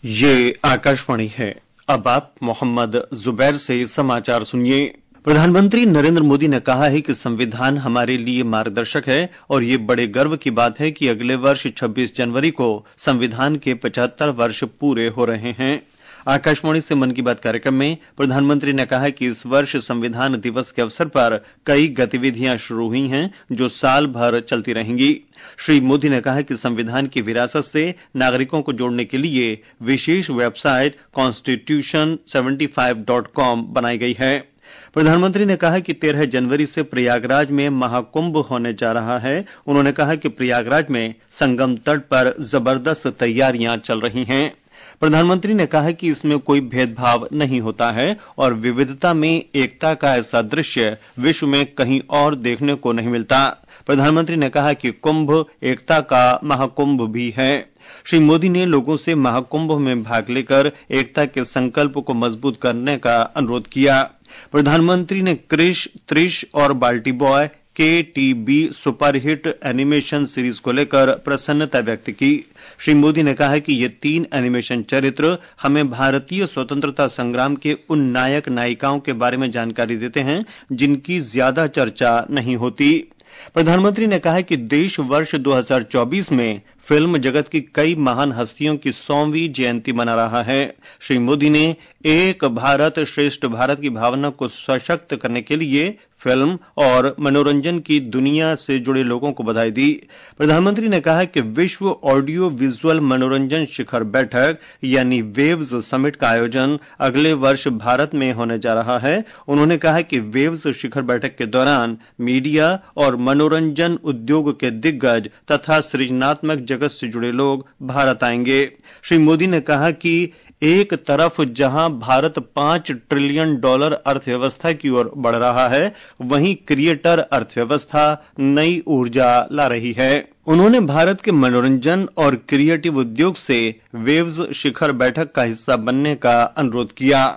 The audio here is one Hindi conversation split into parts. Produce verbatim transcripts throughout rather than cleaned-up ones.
ये आकाशवाणी है। अब आप मोहम्मद जुबैर से समाचार सुनिए। प्रधानमंत्री नरेंद्र मोदी ने कहा है कि संविधान हमारे लिए मार्गदर्शक है और ये बड़े गर्व की बात है कि अगले वर्ष छब्बीस जनवरी को संविधान के पचहत्तर वर्ष पूरे हो रहे हैं। आकाशवाणी से मन की बात कार्यक्रम में प्रधानमंत्री ने कहा कि इस वर्ष संविधान दिवस के अवसर पर कई गतिविधियां शुरू हुई हैं जो साल भर चलती रहेंगी। श्री मोदी ने कहा कि संविधान की विरासत से नागरिकों को जोड़ने के लिए विशेष website constitution seventy five dot com बनाई गई है। प्रधानमंत्री ने कहा कि तेरह जनवरी से प्रयागराज में महाकुंभ होने जा रहा है। उन्होंने कहा कि प्रयागराज में संगम तट पर जबरदस्त तैयारियां चल रही हैं। प्रधानमंत्री ने कहा कि इसमें कोई भेदभाव नहीं होता है और विविधता में एकता का ऐसा दृश्य विश्व में कहीं और देखने को नहीं मिलता। प्रधानमंत्री ने कहा कि कुंभ एकता का महाकुंभ भी है। श्री मोदी ने लोगों से महाकुंभ में भाग लेकर एकता के संकल्प को मजबूत करने का अनुरोध किया। प्रधानमंत्री ने क्रिश, त्रिश और Balti boy K T B superhit animation series को लेकर प्रसन्नता व्यक्त की। श्री मोदी ने कहा कि ये तीन एनिमेशन चरित्र हमें भारतीय स्वतंत्रता संग्राम के उन नायक नायिकाओं के बारे में जानकारी देते हैं जिनकी ज्यादा चर्चा नहीं होती। प्रधानमंत्री ने कहा कि देश वर्ष दो हज़ार चौबीस में फिल्म जगत की कई महान हस्तियों की सौवीं जयंती मना रहा है। श्री मोदी ने एक भारत श्रेष्ठ भारत की भावना को सशक्त करने के लिए फिल्म और मनोरंजन की दुनिया से जुड़े लोगों को बधाई दी। प्रधानमंत्री ने कहा कि विश्व ऑडियो विजुअल मनोरंजन शिखर बैठक यानी वेव्स समिट का आयोजन अगले वर्ष भारत में होने जा रहा है। उन्होंने कहा कि वेव्स शिखर बैठक के दौरान मीडिया और मनोरंजन उद्योग के दिग्गज तथा सृजनात्मक जगत से जुड़े लोग भारत आएंगे। श्री मोदी ने कहा कि एक तरफ जहां भारत पांच ट्रिलियन डॉलर अर्थव्यवस्था की ओर बढ़ रहा है, वहीं क्रिएटर अर्थव्यवस्था नई ऊर्जा ला रही है। उन्होंने भारत के मनोरंजन और क्रिएटिव उद्योग से वेव्स शिखर बैठक का हिस्सा बनने का अनुरोध किया।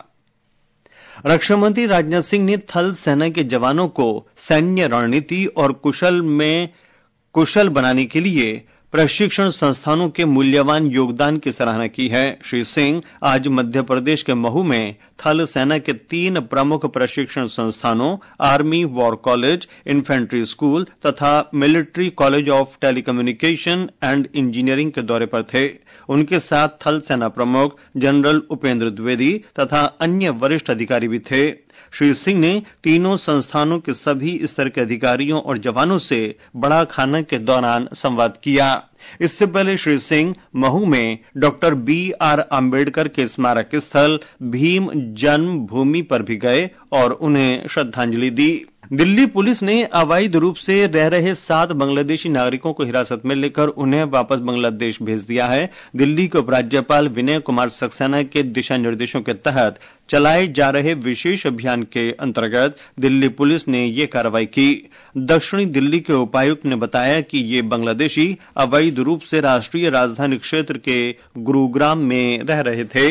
रक्षा मंत्री राजनाथ सिंह ने थल सेना के जवानों को सैन्य रणनीति और कुशल में कुशल बनाने के लिए प्रशिक्षण संस्थानों के मूल्यवान योगदान की सराहना की है। श्री सिंह आज मध्य प्रदेश के महू में थल सेना के तीन प्रमुख प्रशिक्षण संस्थानों army war college, infantry school तथा military college of telecommunication and engineering के दौरे पर थे। उनके साथ थल सेना प्रमुख जनरल उपेंद्र द्विवेदी तथा अन्य वरिष्ठ अधिकारी भी थे। श्री सिंह ने तीनों संस्थानों के सभी स्तर के अधिकारियों और जवानों से बड़ा खाना के दौरान संवाद किया। इससे पहले श्री सिंह महू में डॉक्टर बी आर आम्बेडकर के स्मारक स्थल भीम जन्म भूमि पर भी गए और उन्हें श्रद्धांजलि दी। दिल्ली पुलिस ने अवैध रूप से रह रहे सात बांग्लादेशी नागरिकों को हिरासत में लेकर उन्हें वापस बांग्लादेश भेज दिया है। दिल्ली के उपराज्यपाल विनय कुमार सक्सेना के दिशा निर्देशों के तहत चलाए जा रहे विशेष अभियान के अंतर्गत दिल्ली पुलिस ने ये कार्रवाई की। दक्षिणी दिल्ली के उपायुक्त ने बताया कि ये बांग्लादेशी अवैध रूप से राष्ट्रीय राजधानी क्षेत्र के गुरुग्राम में रह रहे थे।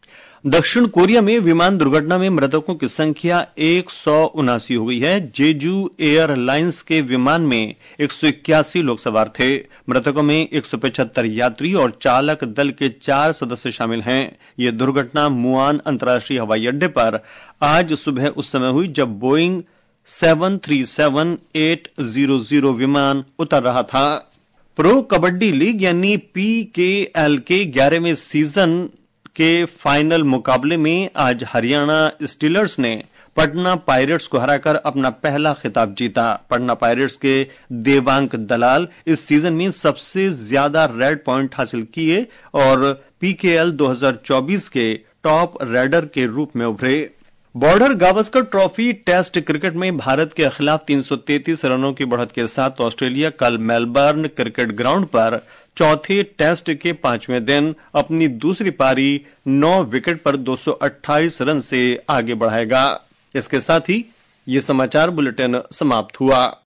दक्षिण कोरिया में विमान दुर्घटना में मृतकों की संख्या एक सौ उनासी हो गई है। जेजू एयरलाइंस के विमान में एक सौ इक्यासी लोग सवार थे। मृतकों में एक सौ पचहत्तर यात्री और चालक दल के चार सदस्य शामिल हैं। यह दुर्घटना मुआन अंतर्राष्ट्रीय हवाई अड्डे पर आज सुबह उस समय हुई जब बोइंग सात तीन सात आठ सौ सौ विमान उतर रहा था। प्रो कबड्डी लीग यानी पी के एल के ग्यारहवें सीजन के फाइनल मुकाबले में आज हरियाणा स्टीलर्स ने पटना पायरेट्स को हराकर अपना पहला खिताब जीता। पटना पायरेट्स के देवांक दलाल इस सीजन में सबसे ज्यादा रेड पॉइंट हासिल किए और पी के एल दो हज़ार चौबीस के टॉप रेडर के रूप में उभरे। Border Gavaskar trophy test cricket में भारत के खिलाफ तीन सौ तैंतीस रनों की बढ़त के साथ ऑस्ट्रेलिया कल मेलबर्न क्रिकेट ग्राउंड पर चौथे टेस्ट के पांचवें दिन अपनी दूसरी पारी नौ विकेट पर दो सौ अट्ठाईस रन से आगे बढ़ाएगा। इसके साथ ही ये समाचार बुलेटिन समाप्त हुआ।